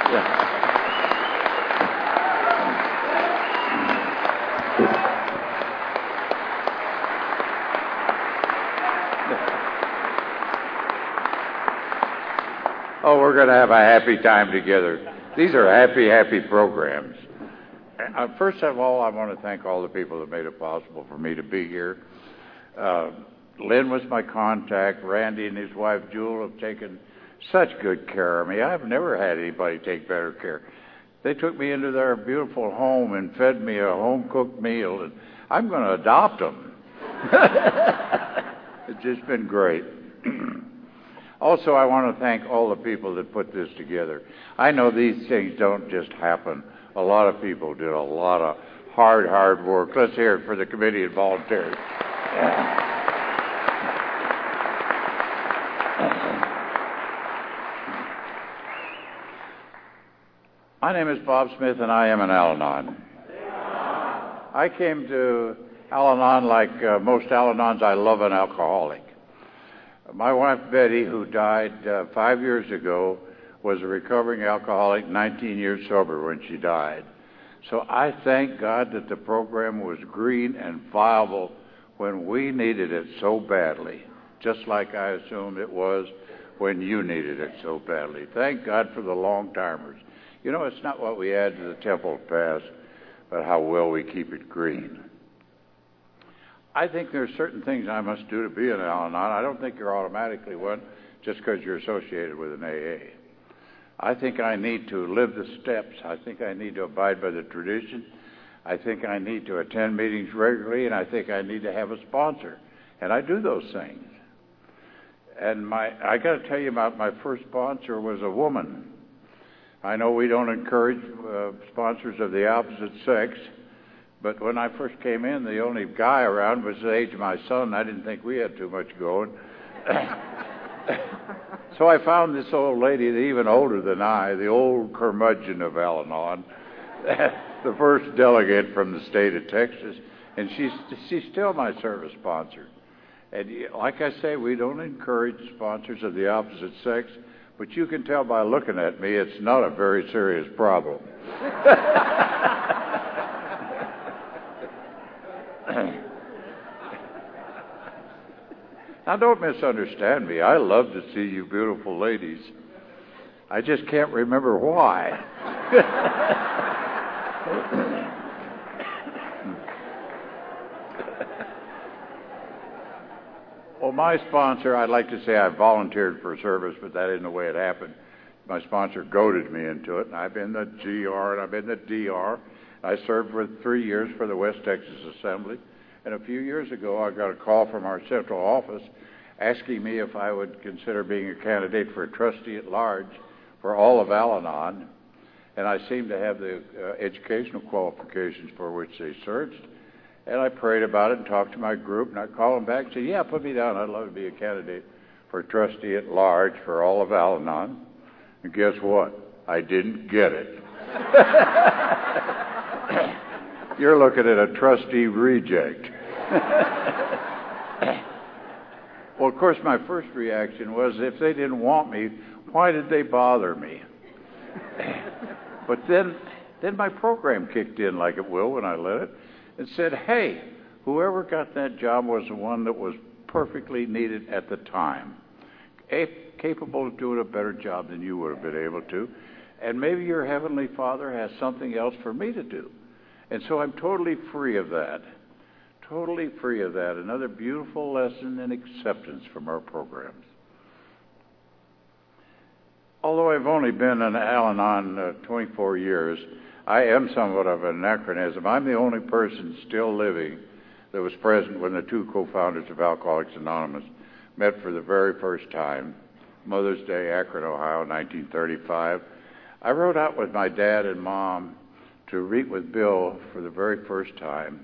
Yeah. Oh, we're going to have a happy time together. These are happy, happy programs. First of all, I want to thank all the people that made it possible for me to be here. Lynn was my contact. Randy and his wife, Jewel, have taken such good care of me. I've never had anybody take better care. They took me into their beautiful home and fed me a home-cooked meal, and I'm going to adopt them. It's just been great. Also, I want to thank all the people that put this together. I know these things don't just happen. A lot of people did a lot of hard work. Let's hear it for the committee and volunteers. My name is Bob Smith, and I am an Al-Anon. I came to Al-Anon like most Al-Anons. I love an alcoholic. My wife, Betty, who died 5 years ago, was a recovering alcoholic, 19 years sober when she died. So I thank God that the program was green and viable when we needed it so badly, just like I assume it was when you needed it so badly. Thank God for the long-timers. You know, it's not what we add to the temple past, but how well we keep it green. I think there's certain things I must do to be an Al-Anon. I don't think you're automatically one just because you're associated with an AA. I think I need to live the steps. I think I need to abide by the tradition. I think I need to attend meetings regularly, and I think I need to have a sponsor. And I do those things. And I got to tell you about my first sponsor was a woman. I know we don't encourage sponsors of the opposite sex, but when I first came in, the only guy around was the age of my son. I didn't think we had too much going. So I found this old lady, even older than I, the old curmudgeon of Al-Anon, the first delegate from the state of Texas, and she's still my service sponsor. And like I say, we don't encourage sponsors of the opposite sex, but you can tell by looking at me, it's not a very serious problem. Now, don't misunderstand me. I love to see you beautiful ladies. I just can't remember why. Well, my sponsor, I'd like to say I volunteered for service, but that isn't the way it happened. My sponsor goaded me into it, and I've been the GR and I've been the DR. I served for 3 years for the West Texas Assembly. And a few years ago, I got a call from our central office asking me if I would consider being a candidate for a trustee at large for all of Al-Anon. And I seemed to have the educational qualifications for which they searched. And I prayed about it and talked to my group, and I called them back and said, yeah, put me down. I'd love to be a candidate for a trustee at large for all of Al-Anon. And guess what? I didn't get it. You're looking at a trustee reject. Well, of course, my first reaction was, if they didn't want me, why did they bother me? But then my program kicked in, like it will when I let it, and said, hey, whoever got that job was the one that was perfectly needed at the time, capable of doing a better job than you would have been able to, and maybe your Heavenly Father has something else for me to do. And so I'm totally free of that. Totally free of that. Another beautiful lesson in acceptance from our programs. Although I've only been an Al-Anon 24 years, I am somewhat of an anachronism. I'm the only person still living that was present when the two co-founders of Alcoholics Anonymous met for the very first time, Mother's Day, Akron, Ohio, 1935. I rode out with my dad and mom to meet with Bill for the very first time.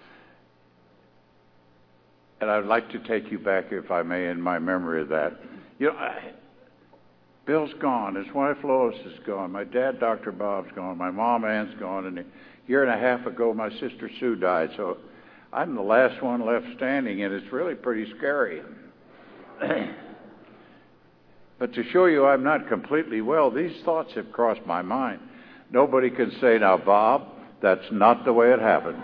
And I'd like to take you back, if I may, in my memory of that. You know, Bill's gone. His wife Lois is gone. My dad, Dr. Bob's gone. My mom, Ann's gone. And a year and a half ago, my sister Sue died. So I'm the last one left standing, and it's really pretty scary. But to show you I'm not completely well, these thoughts have crossed my mind. Nobody can say, now, Bob, that's not the way it happened.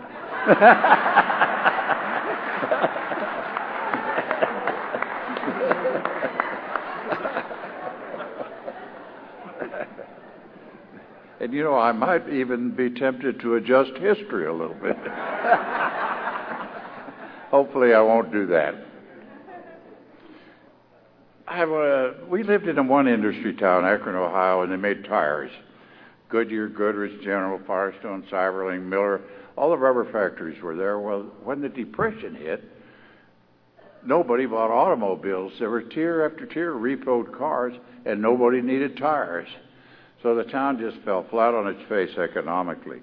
And, you know, I might even be tempted to adjust history a little bit. Hopefully I won't do that. We lived in one industry town, Akron, Ohio, and they made tires. Goodyear, Goodrich, General, Firestone, Cyberling, Miller, all the rubber factories were there. Well, when the Depression hit, nobody bought automobiles. There were tier after tier repoed cars, and nobody needed tires. So the town just fell flat on its face economically.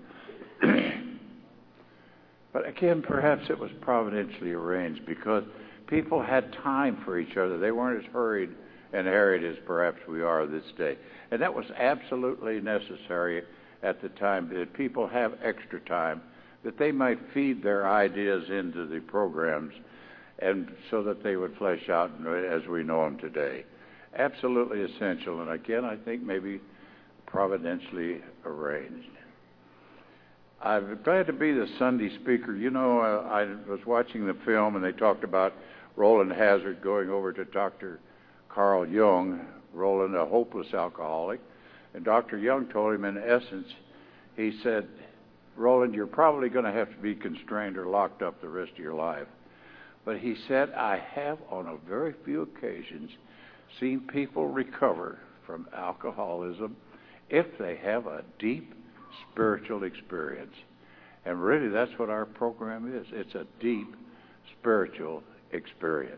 But again, perhaps it was providentially arranged because people had time for each other. They weren't as hurried and harried as perhaps we are this day. And that was absolutely necessary at the time, that people have extra time, that they might feed their ideas into the programs, and so that they would flesh out as we know them today. Absolutely essential, and again, I think maybe providentially arranged. I'm glad to be the Sunday speaker. You know, I was watching the film, and they talked about Roland Hazard going over to Dr. Carl Jung, Roland, a hopeless alcoholic. And Dr. Jung told him, in essence, he said, Roland, you're probably going to have to be constrained or locked up the rest of your life. But he said, I have on a very few occasions seen people recover from alcoholism if they have a deep spiritual experience. And really, that's what our program is. It's a deep spiritual experience.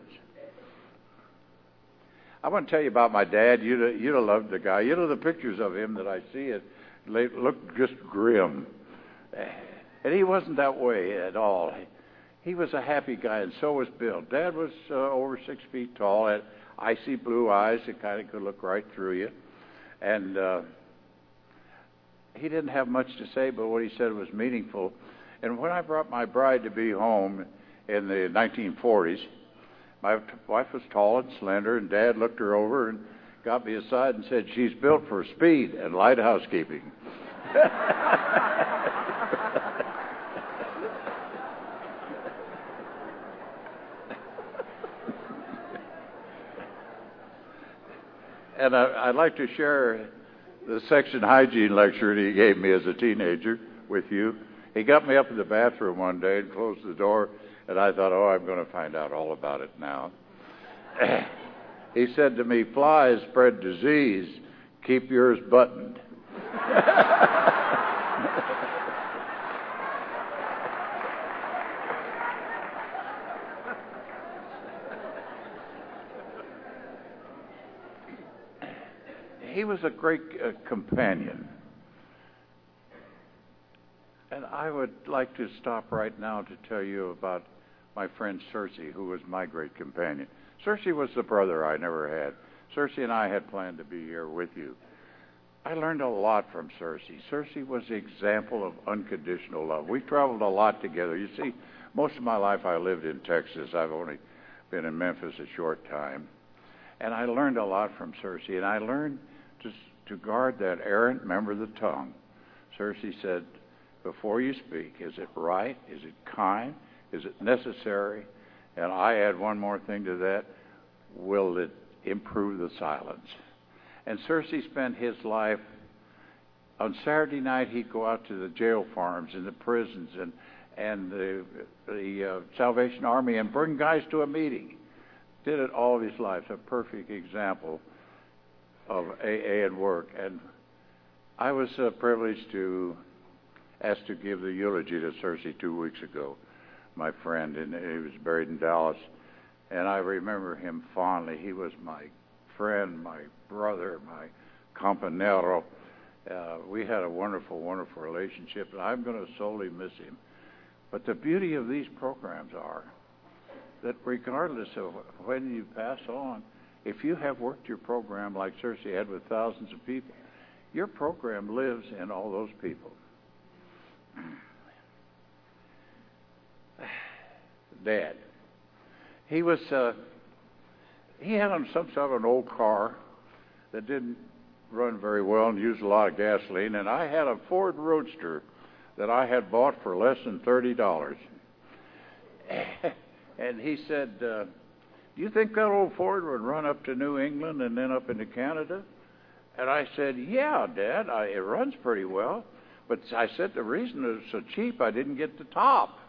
I want to tell you about my dad. You'd have loved the guy. You know, the pictures of him that I see, they look just grim. And he wasn't that way at all. He was a happy guy, and so was Bill. Dad was over 6 feet tall, had icy blue eyes that kind of could look right through you. And he didn't have much to say, but what he said was meaningful. And when I brought my bride to be home in the 1940s, my wife was tall and slender, and Dad looked her over and got me aside and said, she's built for speed and light housekeeping. And I'd like to share the section hygiene lecture that he gave me as a teenager with you. He got me up in the bathroom one day and closed the door, and I thought, I'm going to find out all about it now. He said to me, flies spread disease, keep yours buttoned. He was a great companion. And I would like to stop right now to tell you about my friend Cersei, who was my great companion. Cersei was the brother I never had. Cersei and I had planned to be here with you. I learned a lot from Cersei. Cersei was the example of unconditional love. We traveled a lot together. You see, most of my life I lived in Texas. I've only been in Memphis a short time. And I learned a lot from Cersei, and I learned to guard that errant member of the tongue. Cersei said, before you speak, is it right? Is it kind? Is it necessary? And I add one more thing to that. Will it improve the silence? And Cersei spent his life, on Saturday night he'd go out to the jail farms and the prisons and the Salvation Army and bring guys to a meeting. Did it all of his life. A perfect example of AA and work. And I was privileged to ask to give the eulogy to Cersei 2 weeks ago, my friend, and he was buried in Dallas. And I remember him fondly. He was my friend, my brother, my compañero. We had a wonderful, wonderful relationship, and I'm going to sorely miss him. But the beauty of these programs are that regardless of when you pass on, if you have worked your program like Cersei had with thousands of people, your program lives in all those people. Dad. He had on some sort of an old car, that didn't run very well and used a lot of gasoline, and I had a Ford Roadster that I had bought for less than $30. And he said, do you think that old Ford would run up to New England and then up into Canada? And I said, yeah, Dad, it runs pretty well. But I said the reason it was so cheap, I didn't get the top.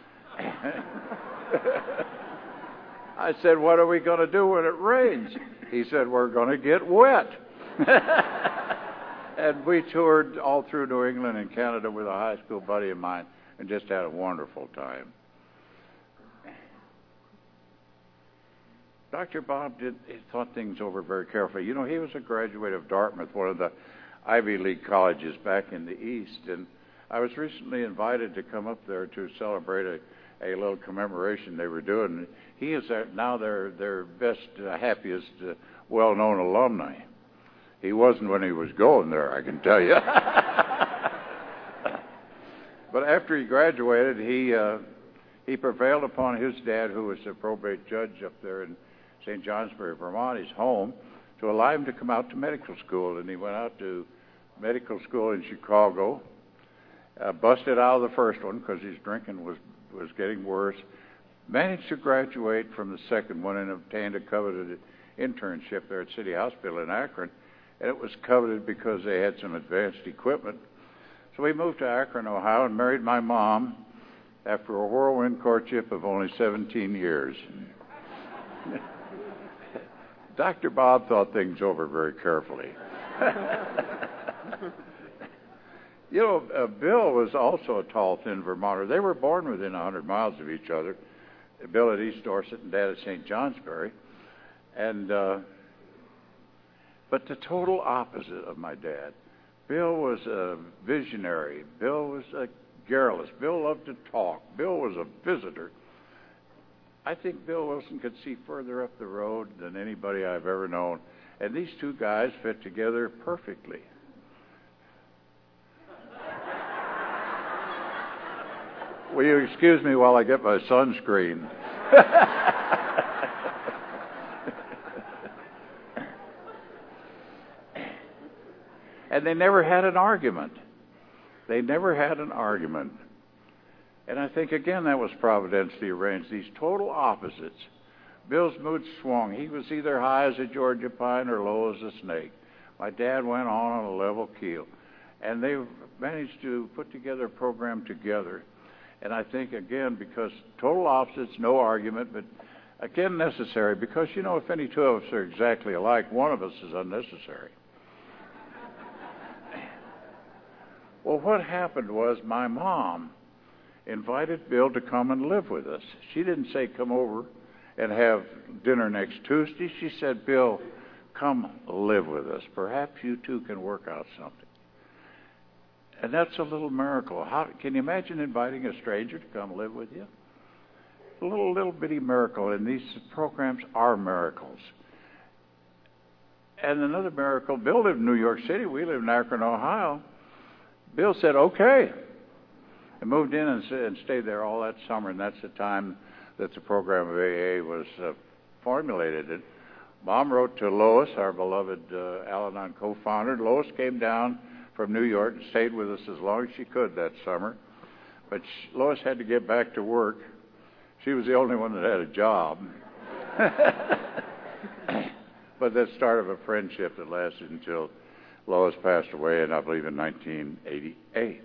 I said, what are we going to do when it rains? He said, we're going to get wet. And we toured all through New England and Canada with a high school buddy of mine and just had a wonderful time. Dr. Bob he thought things over very carefully. You know, he was a graduate of Dartmouth, one of the Ivy League colleges back in the East, and I was recently invited to come up there to celebrate a little commemoration they were doing. He is now their best, happiest, well-known alumni. He wasn't when he was going there, I can tell you. But after he graduated, he prevailed upon his dad, who was a probate judge up there in St. Johnsbury, Vermont, his home, to allow him to come out to medical school. And he went out to medical school in Chicago, busted out of the first one because his drinking was getting worse, managed to graduate from the second one and obtained a coveted internship there at City Hospital in Akron. And it was coveted because they had some advanced equipment. So we moved to Akron, Ohio, and married my mom after a whirlwind courtship of only 17 years. Dr. Bob thought things over very carefully. You know, Bill was also a tall, thin Vermonter. They were born within 100 miles of each other, Bill at East Dorset and Dad at St. Johnsbury. And but the total opposite of my dad. Bill was a visionary. Bill was garrulous. Bill loved to talk. Bill was a visitor. I think Bill Wilson could see further up the road than anybody I've ever known. And these two guys fit together perfectly. Will you excuse me while I get my sunscreen? And they never had an argument. They never had an argument. And I think, again, that was providentially arranged. These total opposites. Bill's mood swung. He was either high as a Georgia pine or low as a snake. My dad went on a level keel. And they managed to put together a program together. And I think, again, because total opposites, no argument, but again, necessary. Because, you know, if any two of us are exactly alike, one of us is unnecessary. Well, what happened was my mom invited Bill to come and live with us. She didn't say, come over and have dinner next Tuesday. She said, Bill, come live with us. Perhaps you two can work out something. And that's a little miracle. Can you imagine inviting a stranger to come live with you? A little bitty miracle, and these programs are miracles. And another miracle, Bill lived in New York City. We live in Akron, Ohio. Bill said, okay, and moved in and stayed there all that summer, and that's the time that the program of AA was formulated. And Mom wrote to Lois, our beloved Al-Anon co-founder. Lois came down from New York and stayed with us as long as she could that summer. But Lois had to get back to work. She was the only one that had a job. But that started a friendship that lasted until Lois passed away, and I believe in 1988.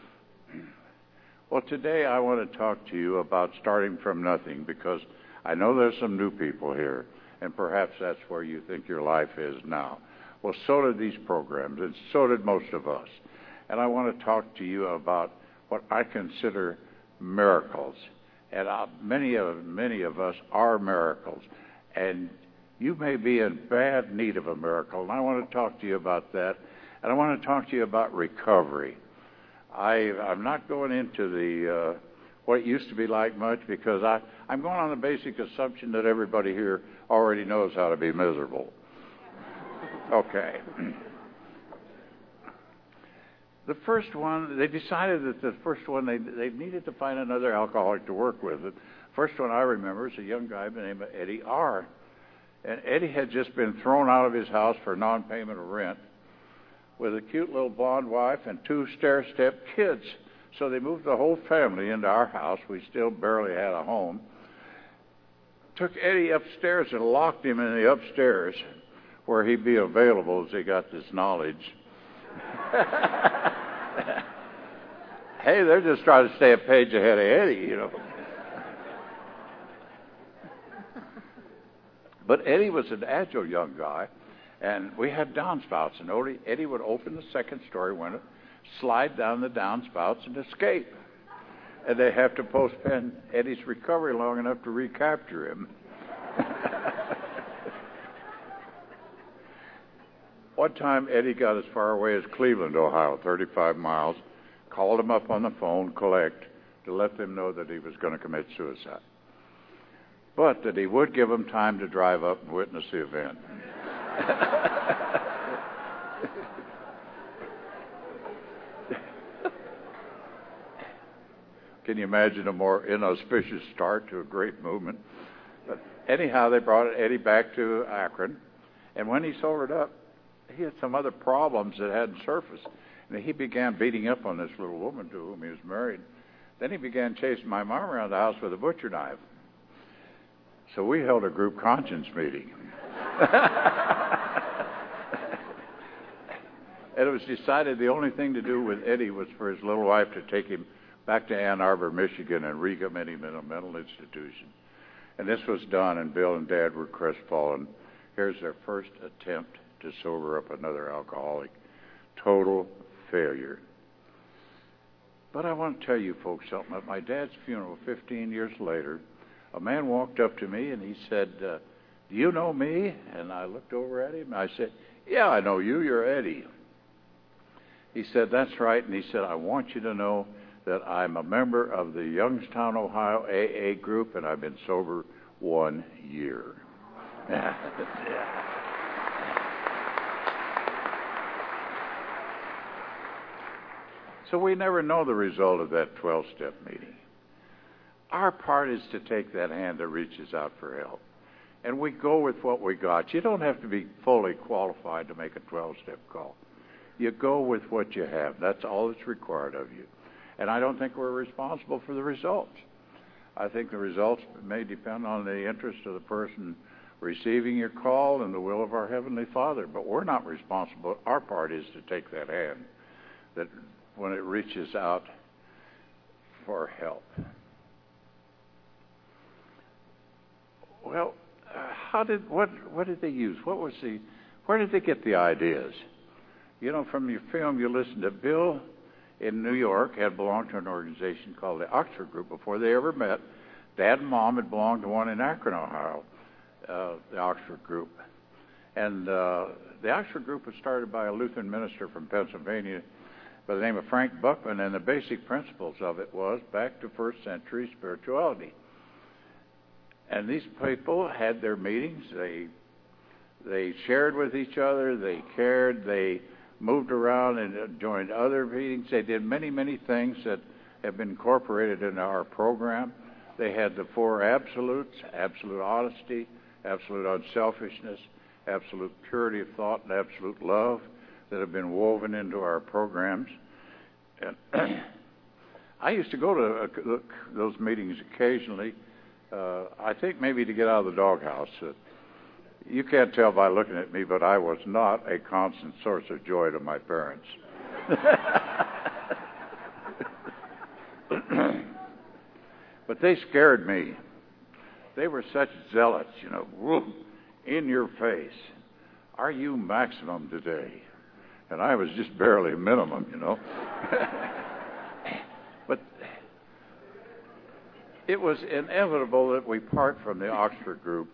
Well, today I want to talk to you about starting from nothing, because I know there's some new people here, and perhaps that's where you think your life is now. Well, so did these programs, and so did most of us. And I want to talk to you about what I consider miracles. And many of us are miracles. And you may be in bad need of a miracle, and I want to talk to you about that. And I want to talk to you about recovery. I'm not going into the what it used to be like much, because I'm going on the basic assumption that everybody here already knows how to be miserable. Okay. The first one, they decided that the first one, they needed to find another alcoholic to work with. The first one I remember is a young guy by the name of Eddie R. And Eddie had just been thrown out of his house for non-payment of rent with a cute little blonde wife and 2 stair-step kids. So they moved the whole family into our house. We still barely had a home. Took Eddie upstairs and locked him in the upstairs where he'd be available as he got this knowledge. Hey, they're just trying to stay a page ahead of Eddie, you know. But Eddie was an agile young guy, and we had downspouts, and Eddie would open the second story window, slide down the downspouts, and escape. And they have to postpone Eddie's recovery long enough to recapture him. One time, Eddie got as far away as Cleveland, Ohio, 35 miles, called him up on the phone, to let them know that he was going to commit suicide. But that he would give them time to drive up and witness the event. Can you imagine a more inauspicious start to a great movement? But anyhow, they brought Eddie back to Akron, and when he sobered up, he had some other problems that hadn't surfaced. And he began beating up on this little woman to whom he was married. Then he began chasing my mom around the house with a butcher knife. So we held a group conscience meeting. And it was decided the only thing to do with Eddie was for his little wife to take him back to Ann Arbor, Michigan, and recommit him in a mental institution. And this was done, and Bill and Dad were crestfallen. Here's their first attempt to sober up another alcoholic. Total failure. But I want to tell you folks something. At my dad's funeral 15 years later, a man walked up to me and he said, do you know me? And I looked over at him and I said, yeah, I know you. You're Eddie. He said, that's right. And he said, I want you to know that I'm a member of the Youngstown, Ohio AA group, and I've been sober 1 year. Yeah. So we never know the result of that 12-step meeting. Our part is to take that hand that reaches out for help. And we go with what we got. You don't have to be fully qualified to make a 12-step call. You go with what you have. That's all that's required of you. And I don't think we're responsible for the results. I think the results may depend on the interest of the person receiving your call and the will of our Heavenly Father. But we're not responsible. Our part is to take that hand that when it reaches out for help. Well, what did they use? Where did they get the ideas? You know, from your film, you listened to Bill in New York had belonged to an organization called the Oxford Group before they ever met. Dad and Mom had belonged to one in Akron, Ohio, the Oxford Group. And the Oxford Group was started by a Lutheran minister from Pennsylvania by the name of Frank Buckman, and the basic principles of it was back to first century spirituality. And these people had their meetings. They shared with each other. They cared. They moved around and joined other meetings. They did many, many things that have been incorporated into our program. They had the 4 absolutes: absolute honesty, absolute unselfishness, absolute purity of thought, and absolute love, that have been woven into our programs. And I used to go to those meetings occasionally, I think maybe to get out of the doghouse. You can't tell by looking at me, but I was not a constant source of joy to my parents. But they scared me. They were such zealots, you know, whoop, in your face. Are you maximum today? And I was just barely minimum, you know. But it was inevitable that we part from the Oxford Group.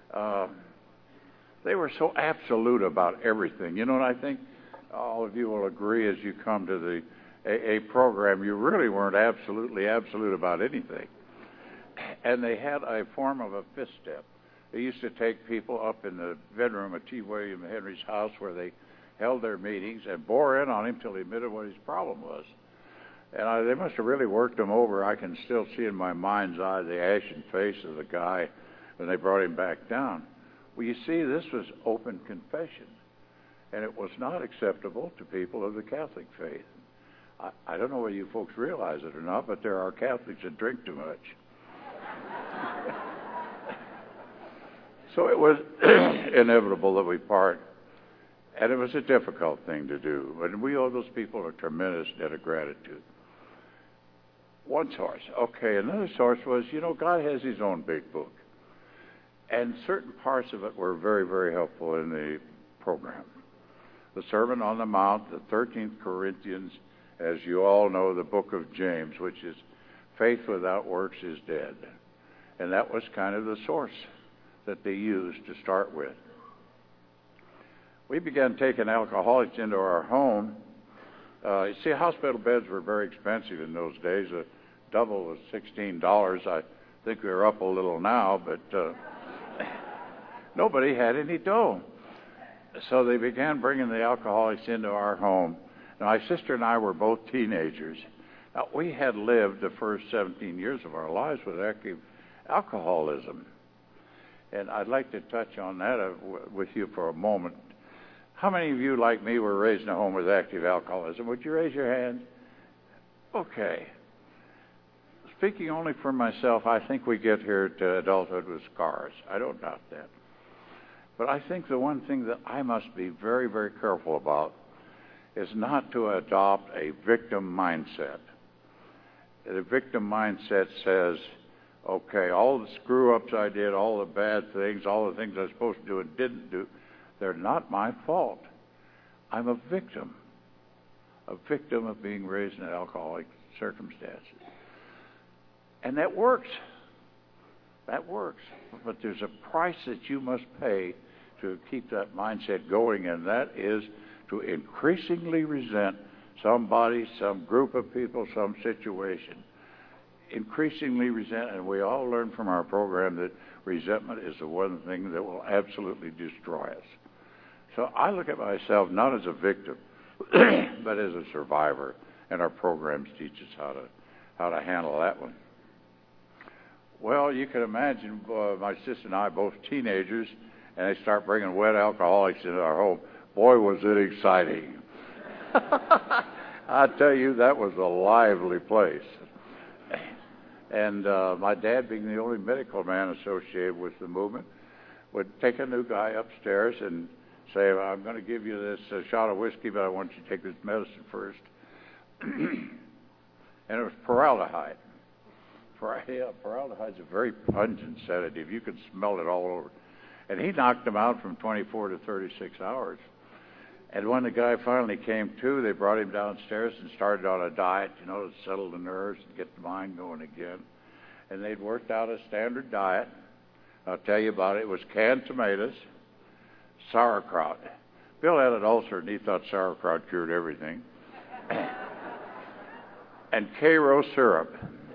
They were so absolute about everything. You know, and I think all of you will agree as you come to the AA program, you really weren't absolutely absolute about anything. And they had a form of a 5th step. They used to take people up in the bedroom of T. William Henry's house where they held their meetings and bore in on him till he admitted what his problem was. And they must have really worked him over. I can still see in my mind's eye the ashen face of the guy when they brought him back down. Well, you see, this was open confession, and it was not acceptable to people of the Catholic faith. I don't know whether you folks realize it or not, but there are Catholics that drink too much. So it was inevitable that we part, and it was a difficult thing to do. And we owe those people a tremendous debt of gratitude. One source. Okay, another source was, God has his own big book. And certain parts of it were very, very helpful in the program. The Sermon on the Mount, the 13th Corinthians, as you all know, the book of James, which is faith without works is dead. And that was kind of the source that they used to start with. We began taking alcoholics into our home. You see, hospital beds were very expensive in those days. A double was $16. I think we're up a little now, but nobody had any dough. So they began bringing the alcoholics into our home. Now, my sister and I were both teenagers. Now, we had lived the first 17 years of our lives with active alcoholism. And I'd like to touch on that with you for a moment. How many of you, like me, were raised in a home with active alcoholism? Would you raise your hand? Okay. Speaking only for myself, I think we get here to adulthood with scars. I don't doubt that. But I think the one thing that I must be very, very careful about is not to adopt a victim mindset. The victim mindset says, okay, all the screw-ups I did, all the bad things, all the things I was supposed to do and didn't do, they're not my fault. I'm a victim of being raised in alcoholic circumstances. And that works. That works. But there's a price that you must pay to keep that mindset going, and that is to increasingly resent somebody, some group of people, some situation. Increasingly resent, and we all learn from our program that resentment is the one thing that will absolutely destroy us. So I look at myself not as a victim, but as a survivor, and our programs teach us how to handle that one. Well, you can imagine my sister and I, both teenagers, and they start bringing wet alcoholics into our home. Boy, was it exciting. I tell you, that was a lively place. And my dad, being the only medical man associated with the movement, would take a new guy upstairs and say, I'm going to give you this shot of whiskey, but I want you to take this medicine first. And it was formaldehyde. Formaldehyde's a very pungent sedative. You can smell it all over. And he knocked him out from 24 to 36 hours. And when the guy finally came to, they brought him downstairs and started on a diet, to settle the nerves and get the mind going again. And they'd worked out a standard diet. I'll tell you about it. It was canned tomatoes, sauerkraut. Bill had an ulcer, and he thought sauerkraut cured everything. And Karo syrup.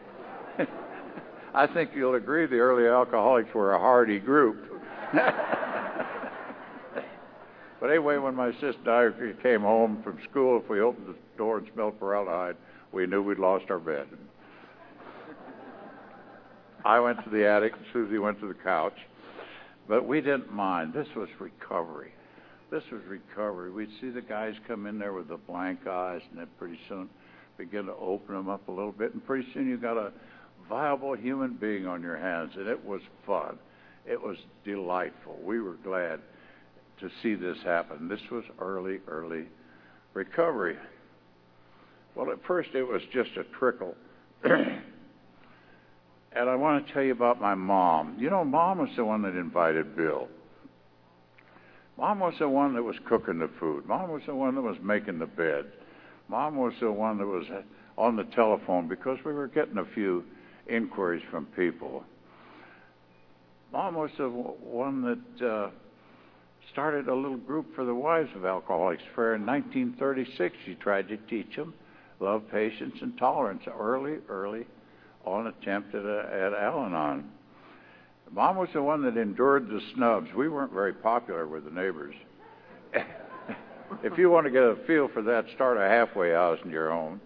I think you'll agree the early alcoholics were a hardy group. But anyway, when my sister and I came home from school, if we opened the door and smelled formaldehyde, we knew we'd lost our bed. I went to the attic, and Susie went to the couch. But we didn't mind. This was recovery. We'd see the guys come in there with the blank eyes, and then pretty soon begin to open them up a little bit. And pretty soon you got a viable human being on your hands, and it was fun. It was delightful. We were glad to see this happen. This was early recovery. Well, at first it was just a trickle. And I want to tell you about my mom. Mom was the one that invited Bill. Mom was the one that was cooking the food. Mom was the one that was making the bed. Mom was the one that was on the telephone because we were getting a few inquiries from people. Mom was the one that started a little group for the wives of alcoholics. For in 1936, she tried to teach them love, patience, and tolerance. Early on attempt at Al-Anon. Mom was the one that endured the snubs. We weren't very popular with the neighbors. If you want to get a feel for that, start a halfway house in your home.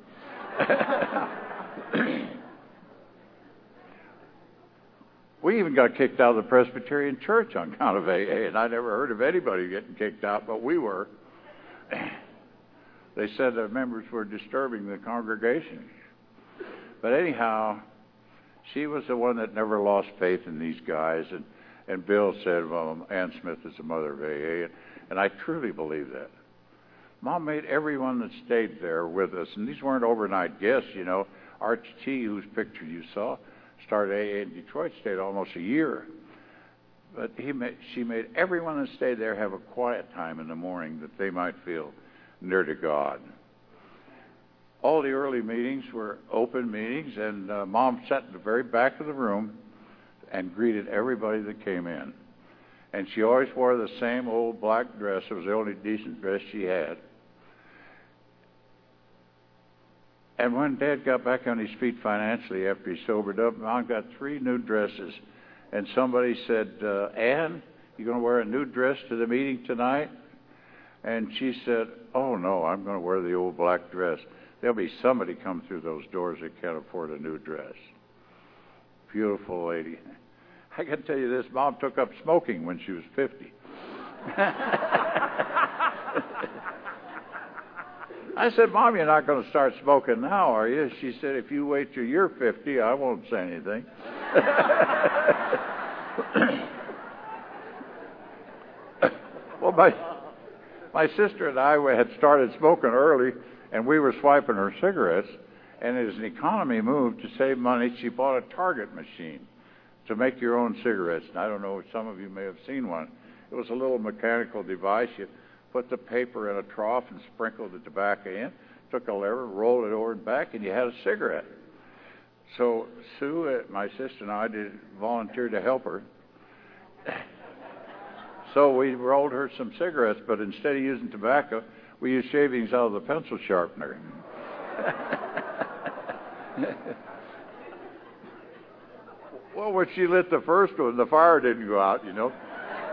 We even got kicked out of the Presbyterian Church on account of AA, and I never heard of anybody getting kicked out, but we were. They said the members were disturbing the congregation. But anyhow, she was the one that never lost faith in these guys, and Bill said, well, Ann Smith is the mother of AA, and I truly believe that. Mom made everyone that stayed there with us, and these weren't overnight guests, you know. Arch T, whose picture you saw, started AA in Detroit, stayed almost a year. But she made everyone that stayed there have a quiet time in the morning that they might feel near to God. All the early meetings were open meetings, and Mom sat in the very back of the room and greeted everybody that came in. And she always wore the same old black dress. It was the only decent dress she had. And when Dad got back on his feet financially after he sobered up, Mom got 3 new dresses. And somebody said, Ann, you going to wear a new dress to the meeting tonight? And she said, oh, no, I'm going to wear the old black dress. There'll be somebody come through those doors that can't afford a new dress. Beautiful lady. I can tell you this, Mom took up smoking when she was 50. I said, Mom, you're not going to start smoking now, are you? She said, if you wait till you're 50, I won't say anything. Well, my sister and I had started smoking early, and we were swiping her cigarettes, and as an economy move to save money, she bought a Target machine to make your own cigarettes. And I don't know if some of you may have seen one. It was a little mechanical device. You put the paper in a trough and sprinkled the tobacco in, took a lever, rolled it over and back, and you had a cigarette. So Sue, my sister, and I volunteered to help her. So we rolled her some cigarettes, but instead of using tobacco, we used shavings out of the pencil sharpener. Well, when she lit the first one, the fire didn't go out, you know.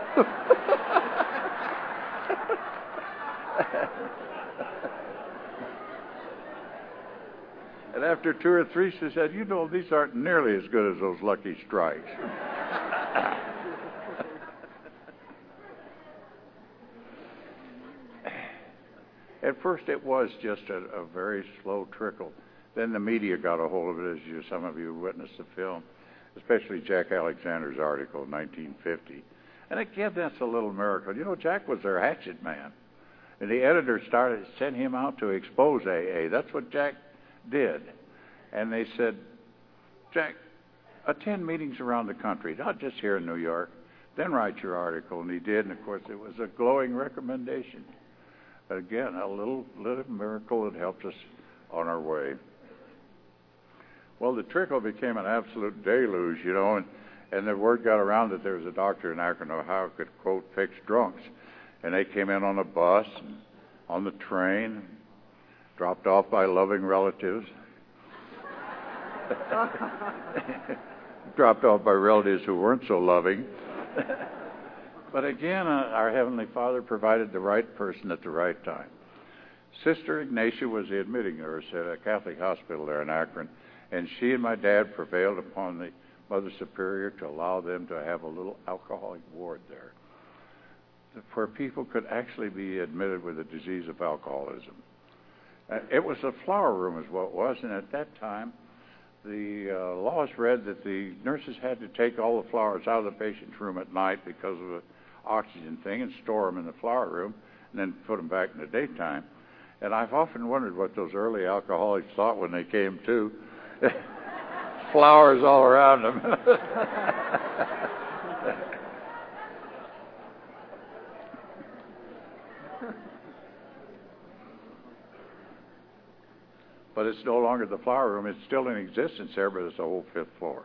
And after 2 or 3, she said, you know, these aren't nearly as good as those Lucky Strikes. At first, it was just a very slow trickle. Then the media got a hold of it, as some of you witnessed the film, especially Jack Alexander's article in 1950. And again, that's a little miracle. You know, Jack was their hatchet man. And the editor sent him out to expose AA. That's what Jack did. And they said, Jack, attend meetings around the country, not just here in New York. Then write your article. And he did. And, of course, it was a glowing recommendation. Again, a little miracle that helped us on our way. Well, the trickle became an absolute deluge, you know, and the word got around that there was a doctor in Akron, Ohio, who could, quote, fix drunks. And they came in on a bus, and on the train, dropped off by loving relatives. Dropped off by relatives who weren't so loving. But again, our Heavenly Father provided the right person at the right time. Sister Ignatia was the admitting nurse at a Catholic hospital there in Akron, and she and my dad prevailed upon the Mother Superior to allow them to have a little alcoholic ward there, where people could actually be admitted with the disease of alcoholism. It was a flower room is what it was, and at that time, the laws read that the nurses had to take all the flowers out of the patient's room at night because of the oxygen thing and store them in the flower room and then put them back in the daytime. And I've often wondered what those early alcoholics thought when they came to. Flowers all around them. But it's no longer the flower room. It's still in existence there, but it's the whole 5th floor.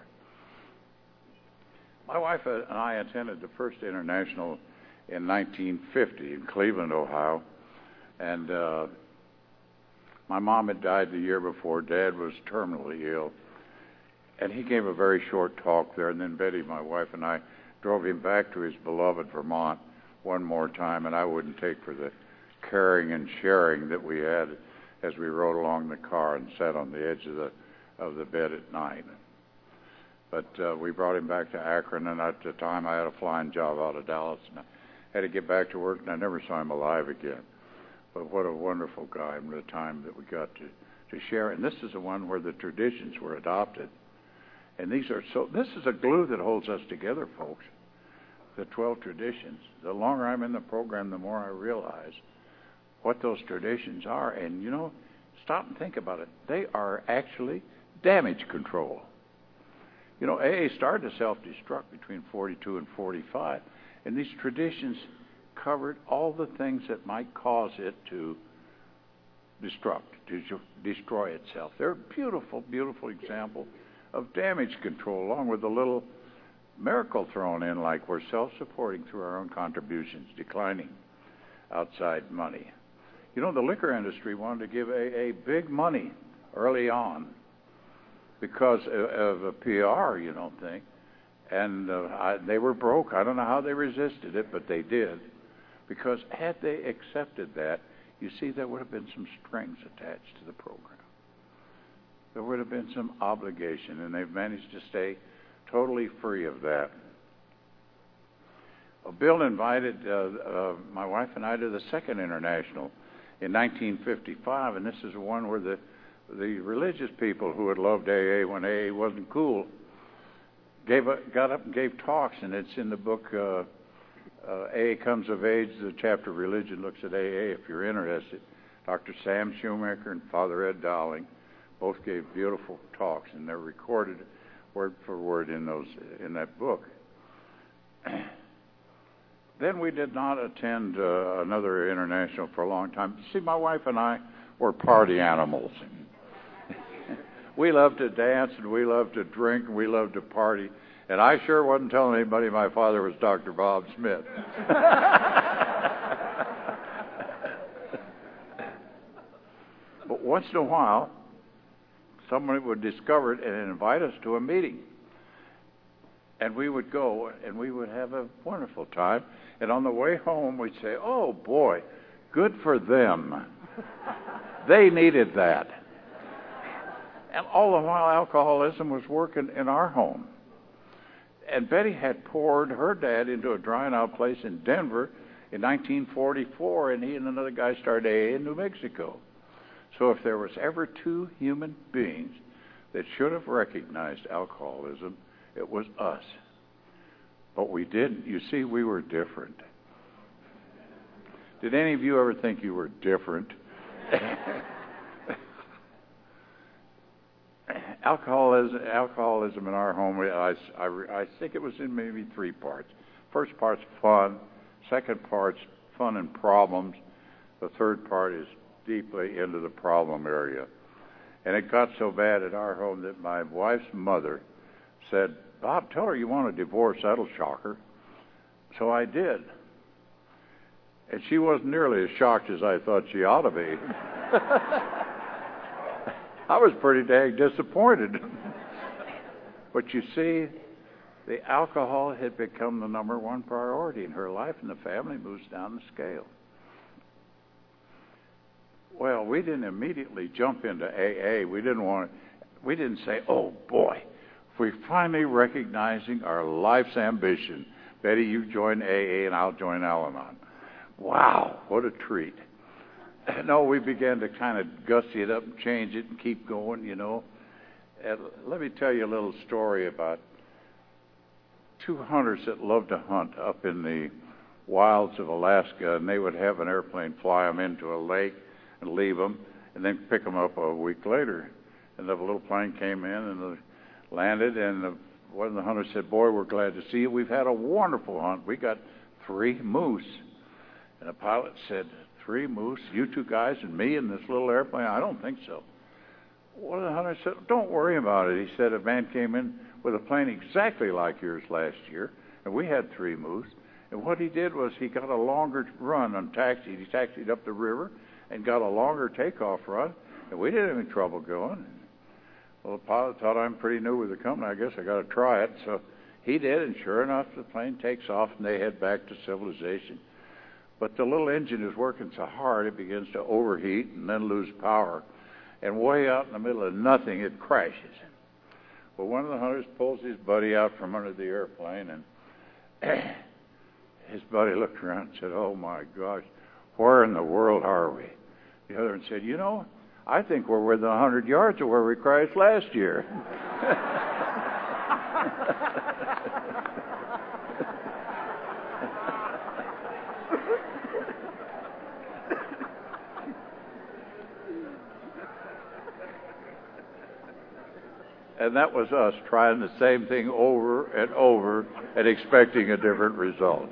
My wife and I attended the first international in 1950 in Cleveland, Ohio. And my mom had died the year before. Dad was terminally ill. And he gave a very short talk there. And then Betty, my wife, and I drove him back to his beloved Vermont one more time. And I wouldn't take for the caring and sharing that we had as we rode along the car and sat on the edge of the bed at night. But we brought him back to Akron, and at the time I had a flying job out of Dallas, and I had to get back to work, and I never saw him alive again. But what a wonderful guy, and the time that we got to share. And this is the one where the traditions were adopted. And this is a glue that holds us together, folks. The 12 traditions. The longer I'm in the program, the more I realize what those traditions are. And, stop and think about it. They are actually damage control. AA started to self-destruct between 42 and 45. And these traditions covered all the things that might cause it to destruct, to destroy itself. They're a beautiful, beautiful example of damage control, along with a little miracle thrown in, like we're self-supporting through our own contributions, declining outside money. The liquor industry wanted to give AA big money early on because of a PR, you don't think. And they were broke. I don't know how they resisted it, but they did. Because had they accepted that, you see, there would have been some strings attached to the program. There would have been some obligation, and they've managed to stay totally free of that. Bill invited my wife and I to the Second International in 1955, and this is one where the religious people who had loved AA when AA wasn't cool got up and gave talks, and it's in the book AA Comes of Age. The chapter Religion looks at AA if you're interested. Dr. Sam Shoemaker and Father Ed Dowling both gave beautiful talks, and they're recorded word for word in that book. Then we did not attend another international for a long time. See, my wife and I were party animals. We loved to dance, and we loved to drink, and we loved to party. And I sure wasn't telling anybody my father was Dr. Bob Smith. But once in a while, somebody would discover it and invite us to a meeting. And we would go, and we would have a wonderful time. And on the way home, we'd say, oh, boy, good for them. They needed that. And all the while, alcoholism was working in our home. And Betty had poured her dad into a drying-out place in Denver in 1944, and he and another guy started AA in New Mexico. So if there was ever two human beings that should have recognized alcoholism, it was us. But we didn't. You see, we were different. Did any of you ever think you were different? Alcoholism in our home, I think it was in maybe three parts. First part's fun. Second part's fun and problems. The third part is deeply into the problem area. And it got so bad at our home that my wife's mother said, Bob, tell her you want a divorce. That'll shock her. So I did. And she wasn't nearly as shocked as I thought she ought to be. I was pretty dang disappointed. But you see, the alcohol had become the number one priority in her life, and the family moves down the scale. Well, we didn't immediately jump into AA. We didn't say, oh boy, we're finally recognizing our life's ambition. Betty, you join AA and I'll join Al-Anon. Wow, what a treat. No, we began to kind of gussy it up and change it and keep going, And let me tell you a little story about two hunters that loved to hunt up in the wilds of Alaska, and they would have an airplane fly them into a lake and leave them, and then pick them up a week later. And the little plane came in and landed, and one of the hunters said, boy, we're glad to see you. We've had a wonderful hunt. We got 3 moose. And the pilot said, 3 moose, you 2 guys and me in this little airplane? I don't think so. One of the hunters said, don't worry about it. He said, a man came in with a plane exactly like yours last year, and we had 3 moose. And what he did was he got a longer run on taxi. He taxied up the river and got a longer takeoff run, and we didn't have any trouble going. Well, the pilot thought, I'm pretty new with the company. I guess I got to try it. So he did, and sure enough, the plane takes off, and they head back to civilization. But the little engine is working so hard, it begins to overheat and then lose power. And way out in the middle of nothing, it crashes. Well, one of the hunters pulls his buddy out from under the airplane, and his buddy looked around and said, "Oh, my gosh, where in the world are we?" The other one said, "You know, I think we're within 100 yards of where we crashed last year." And that was us trying the same thing over and over and expecting a different result.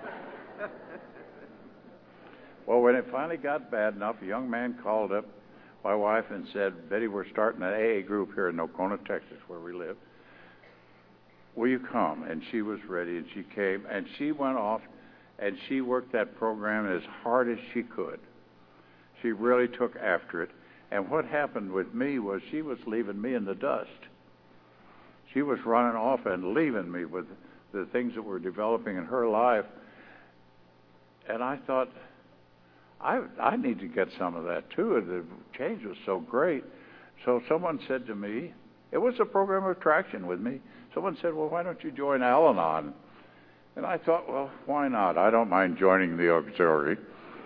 Well, when it finally got bad enough, a young man called up my wife and said, "Betty, we're starting an AA group here in Nocona, Texas, where we live. Will you come?" And she was ready, and she came, and she went off, and she worked that program as hard as she could. She really took after it. And what happened with me was she was leaving me in the dust. She was running off and leaving me with the things that were developing in her life. And I thought, I need to get some of that too. The change was so great. So someone said to me, it was a program of traction with me. Someone said, "Well, why don't you join Al-Anon?" And I thought, well, why not? I don't mind joining the auxiliary.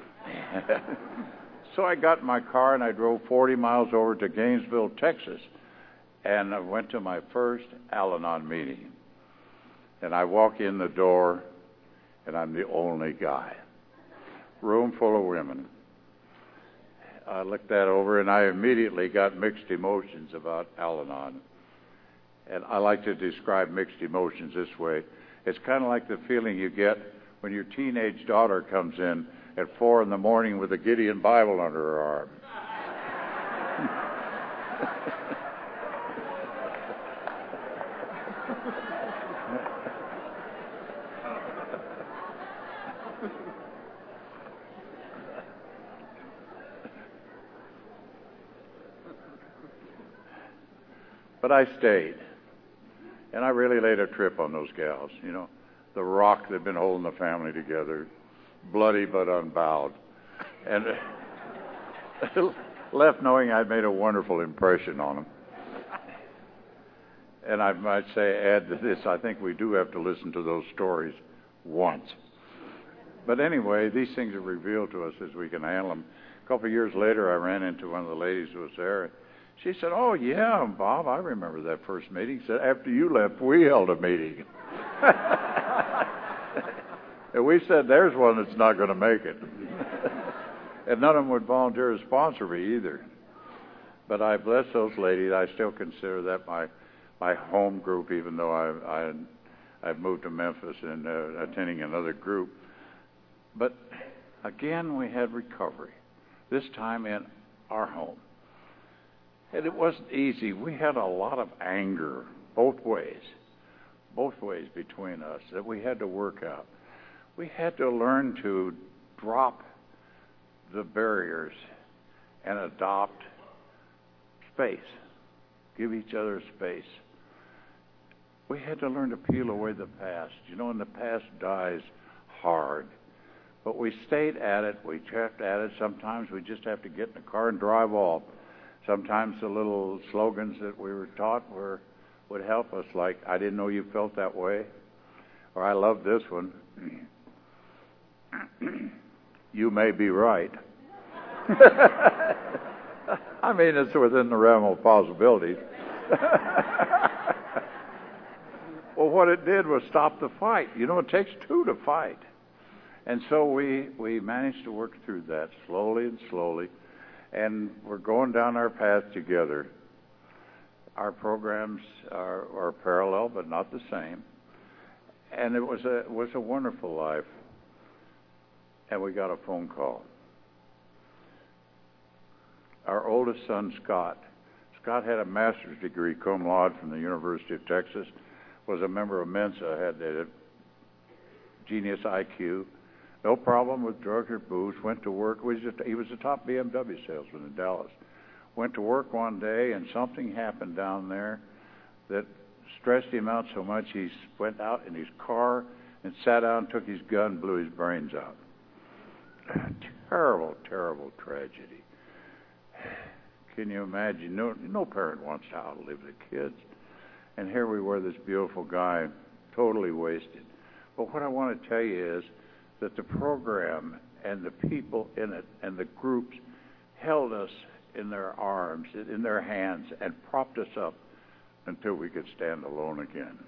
So I got in my car and I drove 40 miles over to Gainesville, Texas. And I went to my first Al-Anon meeting. And I walk in the door, and I'm the only guy. Room full of women. I looked that over, and I immediately got mixed emotions about Al-Anon. And I like to describe mixed emotions this way. It's kind of like the feeling you get when your teenage daughter comes in at 4 a.m. with a Gideon Bible under her arm. But I stayed, and I really laid a trip on those gals. You know, the rock that had been holding the family together, bloody but unbowed, and left knowing I'd made a wonderful impression on them. And I might say, add to this, I think we do have to listen to those stories once. But anyway, these things are revealed to us as we can handle them. A couple of years later, I ran into one of the ladies who was there. She said, "Oh, yeah, Bob, I remember that first meeting." She said, "After you left, we held a meeting." And we said, "There's one that's not going to make it." And none of them would volunteer to sponsor me either. But I bless those ladies. I still consider that my home group, even though I've moved to Memphis and attending another group. But again, we had recovery, this time in our home. And it wasn't easy. We had a lot of anger both ways between us that we had to work out. We had to learn to drop the barriers and adopt space, give each other space. We had to learn to peel away the past. You know, and the past dies hard. But we stayed at it. We kept at it. Sometimes we just have to get in the car and drive off. Sometimes the little slogans that we were taught would help us, like, "I didn't know you felt that way," or I love this one, "You may be right." I mean, it's within the realm of possibilities. Well, what it did was stop the fight. You know, it takes two to fight. And so we managed to work through that slowly and slowly. And we're going down our path together. Our programs are parallel, but not the same. And it was a wonderful life. And we got a phone call. Our oldest son, Scott had a master's degree, cum laude, from the University of Texas, was a member of Mensa, had a genius IQ, no problem with drugs or booze, went to work. He was a top BMW salesman in Dallas. Went to work one day, and something happened down there that stressed him out so much he went out in his car and sat down, took his gun, blew his brains out. Terrible, terrible tragedy. Can you imagine? No parent wants to outlive the kids. And here we were, this beautiful guy, totally wasted. But what I want to tell you is that the program and the people in it and the groups held us in their arms, in their hands, and propped us up until we could stand alone again.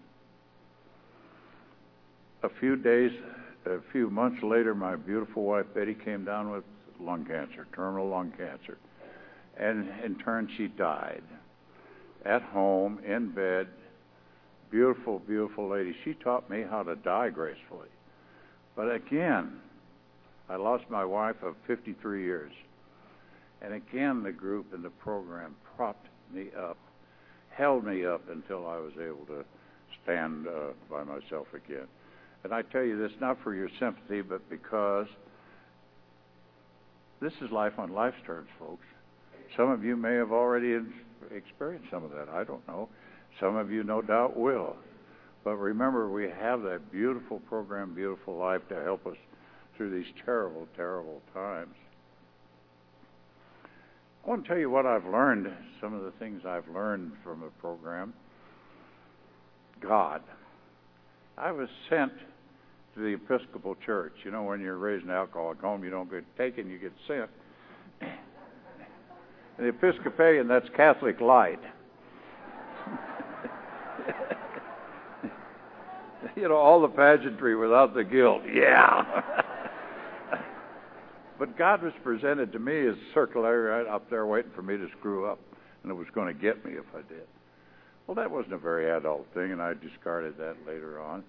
A few months later, my beautiful wife Betty came down with lung cancer, terminal lung cancer. And in turn, she died. At home, in bed, beautiful, beautiful lady. She taught me how to die gracefully. But again, I lost my wife of 53 years. And again, the group and the program propped me up, held me up until I was able to stand by myself again. And I tell you this not for your sympathy, but because this is life on life's terms, folks. Some of you may have already experienced some of that. I don't know. Some of you no doubt will. But remember, we have that beautiful program, Beautiful Life, to help us through these terrible, terrible times. I want to tell you what I've learned, some of the things I've learned from the program. God. I was sent to the Episcopal Church. You know, when you're raised in an alcoholic home, you don't get taken, you get sent. And the Episcopalian, that's Catholic light. You know, all the pageantry without the guilt. Yeah. But God was presented to me as circular right up there waiting for me to screw up, and it was going to get me if I did. Well, that wasn't a very adult thing, and I discarded that later on.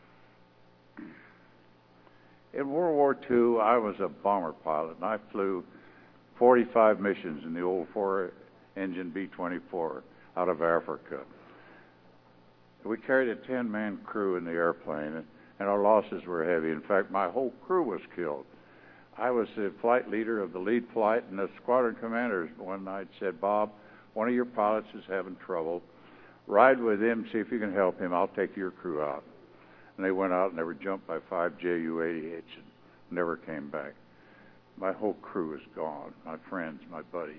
In World War II, I was a bomber pilot, and I flew 45 missions in the old four-engine B-24 out of Africa. We carried a 10-man crew in the airplane, and our losses were heavy. In fact, my whole crew was killed. I was the flight leader of the lead flight, and the squadron commanders one night said, "Bob, one of your pilots is having trouble. Ride with him, see if you can help him. I'll take your crew out." And they went out and they were jumped by 5 Ju-88s and never came back. My whole crew is gone, my friends, my buddies.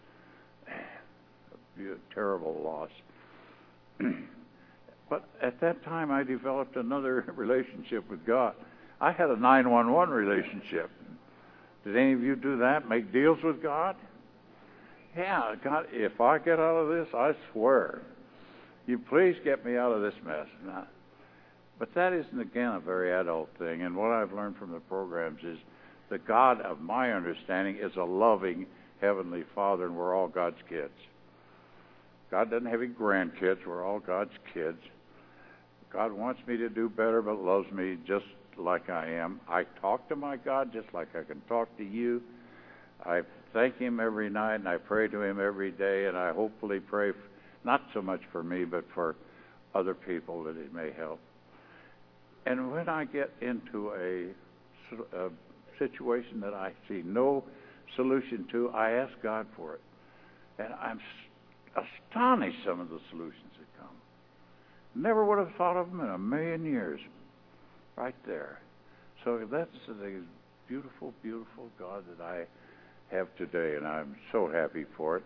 A terrible loss. But at that time, I developed another relationship with God. I had a 911 relationship. Did any of you do that? Make deals with God? Yeah, God, if I get out of this, I swear, you please get me out of this mess. Now, but that isn't, again, a very adult thing. And what I've learned from the programs is the God of my understanding is a loving Heavenly Father, and we're all God's kids. God doesn't have any grandkids. We're all God's kids. God wants me to do better, but loves me just like I am. I talk to my God just like I can talk to you. I thank Him every night, and I pray to Him every day, and I hopefully pray not so much for me, but for other people that He may help. And when I get into a situation that I see no solution to, I ask God for it. And I'm astonished some of the solutions that come. Never would have thought of them in a million years. Right there. So that's the beautiful, beautiful God that I have today, and I'm so happy for it.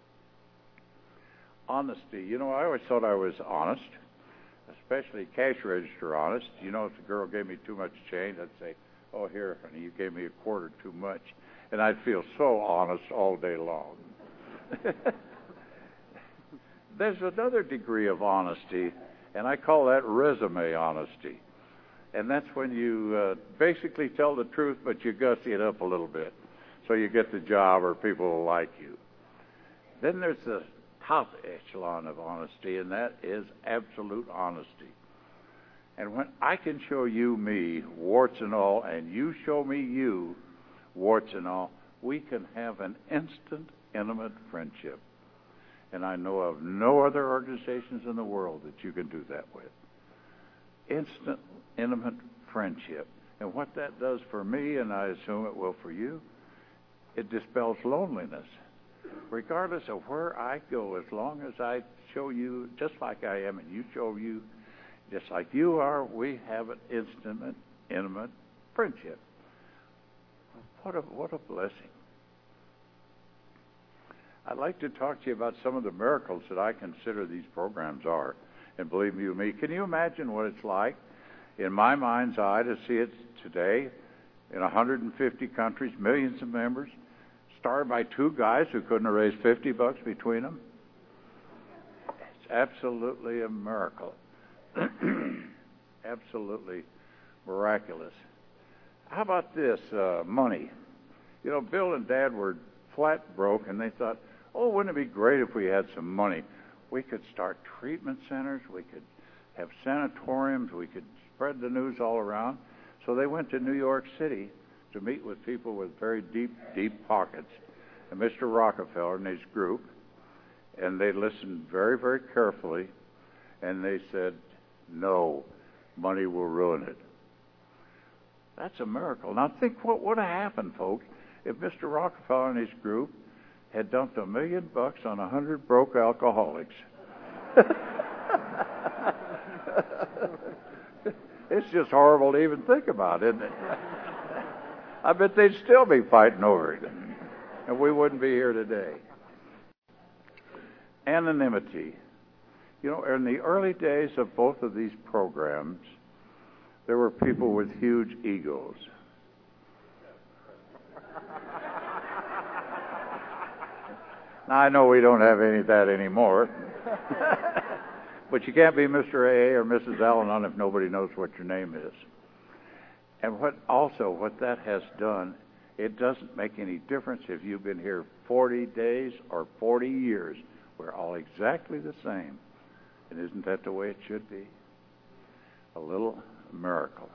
Honesty. You know, I always thought I was honest, especially cash register honest. You know, if the girl gave me too much change, I'd say, "Oh, here, honey, you gave me a quarter too much." And I'd feel so honest all day long. There's another degree of honesty, and I call that resume honesty. And that's when you basically tell the truth, but you gussy it up a little bit so you get the job or people will like you. Then there's the top echelon of honesty, and that is absolute honesty. And when I can show you me, warts and all, and you show me you, warts and all, we can have an instant, intimate friendship. And I know of no other organizations in the world that you can do that with. Instant, intimate friendship. And what that does for me, and I assume it will for you, it dispels loneliness. Regardless of where I go, as long as I show you just like I am and you show you just like you are, we have an instant, intimate friendship. What a blessing. I'd like to talk to you about some of the miracles that I consider these programs are. And believe you me, can you imagine what it's like in my mind's eye to see it today in 150 countries, millions of members, started by two guys who couldn't have raised $50 between them? It's absolutely a miracle. Absolutely miraculous. How about this, money? You know, Bill and Dad were flat broke, and they thought, oh, wouldn't it be great if we had some money? We could start treatment centers, we could have sanatoriums, we could spread the news all around. So they went to New York City to meet with people with very deep, deep pockets, and Mr. Rockefeller and his group, and they listened very, very carefully, and they said, no, money will ruin it. That's a miracle. Now think what would have happened, folks, if Mr. Rockefeller and his group had dumped $1 million on 100 broke alcoholics. It's just horrible to even think about, isn't it? I bet they'd still be fighting over it, and we wouldn't be here today. Anonymity. You know, in the early days of both of these programs, there were people with huge egos. Now, I know we don't have any of that anymore. But you can't be Mr. A.A. or Mrs. Al-Anon if nobody knows what your name is. And what that has done, it doesn't make any difference if you've been here 40 days or 40 years. We're all exactly the same. And isn't that the way it should be? A little miracle.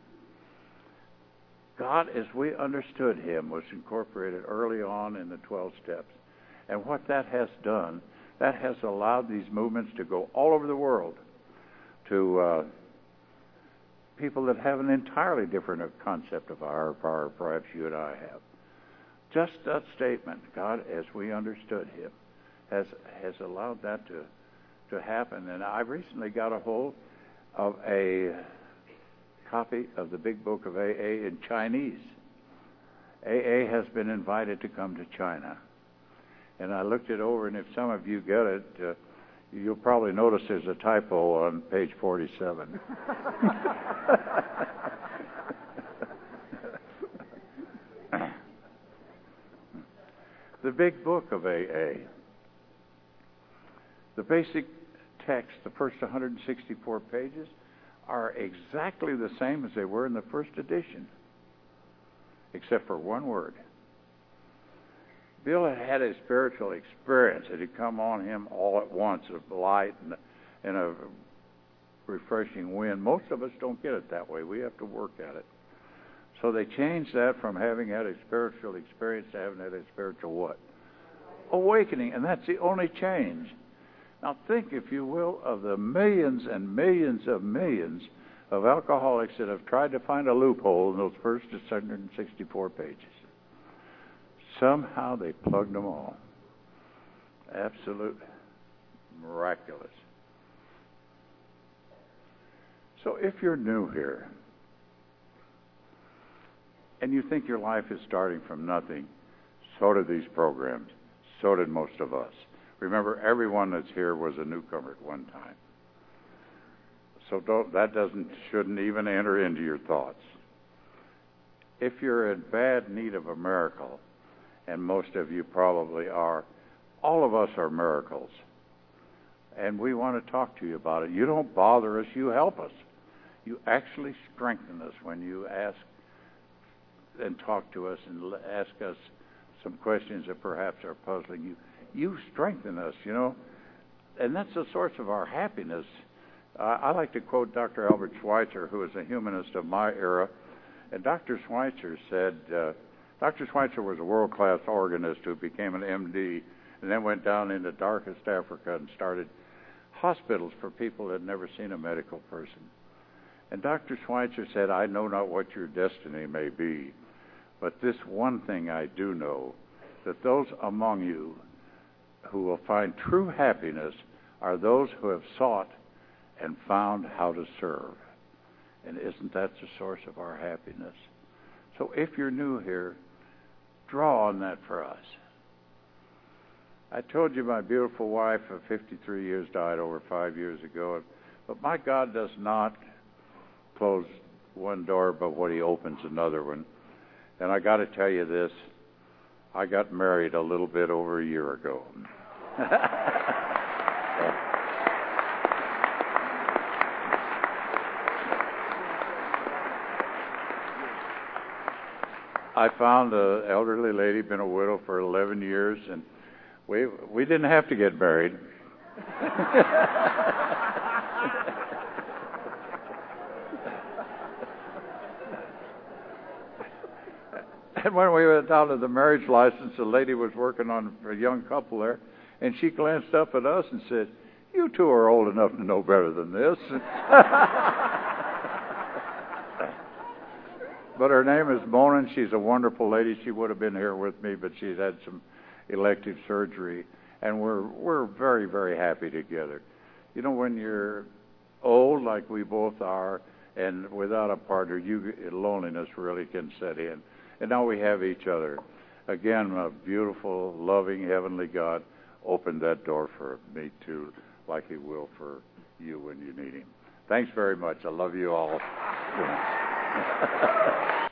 God, as we understood him, was incorporated early on in the 12 steps. And what that has done, that has allowed these movements to go all over the world to people that have an entirely different concept of higher power, perhaps you and I have. Just that statement, God, as we understood him, has allowed that to happen. And I recently got a hold of a copy of the Big Book of AA in Chinese. AA has been invited to come to China. And I looked it over, and if some of you get it, you'll probably notice there's a typo on page 47. The Big Book of AA. The basic text, the first 164 pages, are exactly the same as they were in the first edition, except for one word. Bill had a spiritual experience. It had come on him all at once, of light and a refreshing wind. Most of us don't get it that way. We have to work at it. So they changed that from having had a spiritual experience to having had a spiritual what? Awakening. And that's the only change. Now think, if you will, of the millions and millions of alcoholics that have tried to find a loophole in those first 164 pages. Somehow they plugged them all. Absolute miraculous. So if you're new here, and you think your life is starting from nothing, so did these programs. So did most of us. Remember, everyone that's here was a newcomer at one time. So shouldn't even enter into your thoughts. If you're in bad need of a miracle, and most of you probably are, all of us are miracles. And we want to talk to you about it. You don't bother us, you help us. You actually strengthen us when you ask and talk to us and ask us some questions that perhaps are puzzling you. You strengthen us, you know, and that's the source of our happiness. I like to quote Dr. Albert Schweitzer, who is a humanist of my era, and Dr. Schweitzer said, Dr. Schweitzer was a world-class organist who became an MD and then went down into darkest Africa and started hospitals for people that had never seen a medical person. And Dr. Schweitzer said, I know not what your destiny may be, but this one thing I do know, that those among you who will find true happiness are those who have sought and found how to serve. And isn't that the source of our happiness? So if you're new here, draw on that for us. I told you my beautiful wife of 53 years died over 5 years ago. But my God does not close one door but what he opens another one. And I got to tell you this, I got married a little bit over a year ago. I found an elderly lady, been a widow for 11 years, and we didn't have to get married. And when we went down to the marriage license, the lady was working on a young couple there, and she glanced up at us and said, "You two are old enough to know better than this." But her name is Mona, and she's a wonderful lady. She would have been here with me, but she's had some elective surgery, and we're very, very happy together. You know, when you're old like we both are, and without a partner, loneliness really can set in. And now we have each other. Again, a beautiful, loving, heavenly God opened that door for me too, like he will for you when you need him. Thanks very much. I love you all.